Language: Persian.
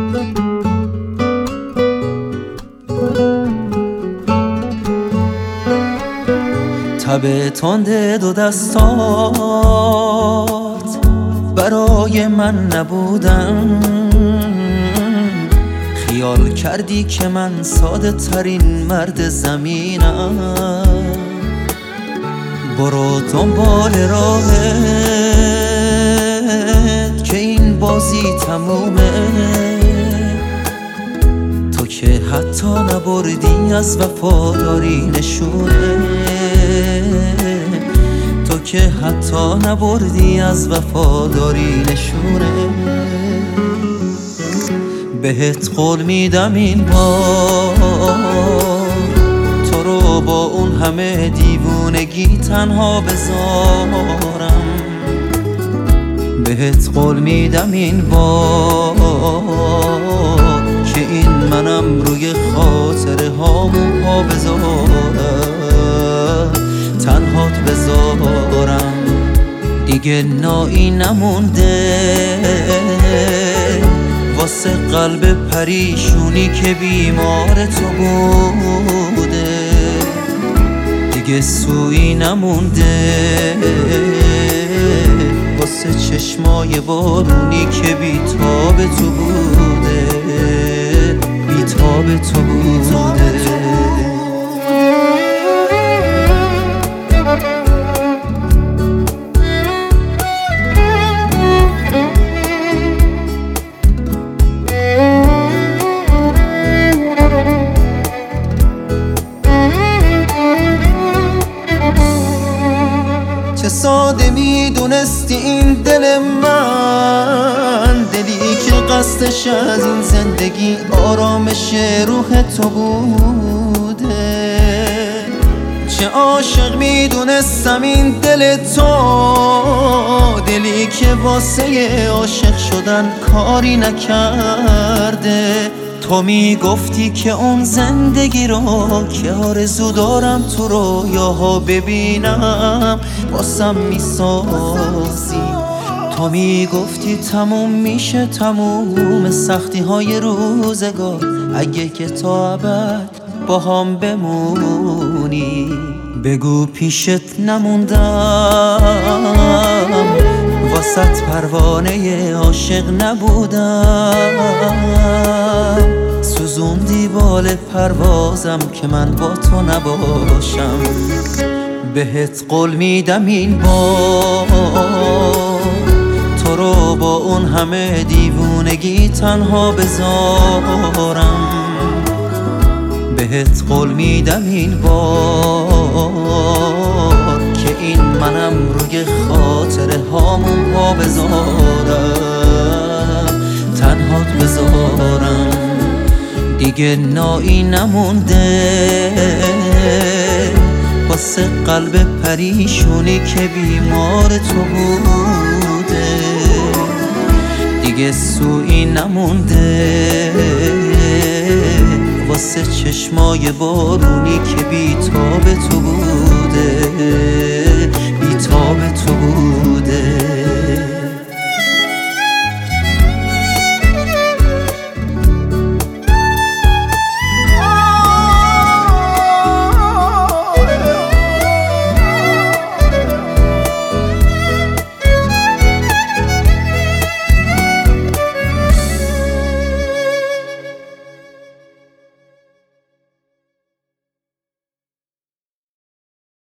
تب تند دو دستات برای من نبودن، خیال کردی که من ساده ترین مرد زمینم. برو دنبال راهت که این بازی تمومه، تو که حتی نبردی از وفاداری نشونه، تو که حتی نبردی از وفاداری نشونه. بهت قول میدم این بار تو رو با اون همه دیوونگی تنها بذارم. بهت قول میدم این بار که این منم روی خاطره هامون پا بذارم، تنهات بذارم. دیگه نایی نمونده واسه قلب پریشونی که بیمار تو بوده، دیگه سویی نمونده واسه چشمای بارونی که بیتاب تو بوده، بیتاب تو بوده. چه ساده میدونستی این دل من، دلی که قصدش از این زندگی آرامش روح تو بوده. چه عاشق میدونستم این دل تو، دلی که واسه عاشق شدن کاری نکرده. تو میگفتی که اون زندگی رو که آرزو دارم تو رویاها ببینم واسم میسازی. تو میگفتی تموم میشه تموم سختی های روزگار اگه که تا ابد با هم بمونی. بگو پیشت نموندم واسط پروانه عاشق نبودم، سوزوندی بال پروازم که من با تو نباشم. بهت قول میدم این بار تو رو با اون همه دیوونگی تنها بذارم. بهت قول میدم این بار که این منم روی خاطره هامون پا بذارم، تنهات بذارم. دیگه نایی نمونده واسه قلب پریشونی که بیمار تو بوده، دیگه سویی نمونده واسه چشمای بارونی که بیتاب تو بوده، بیتاب تو بوده.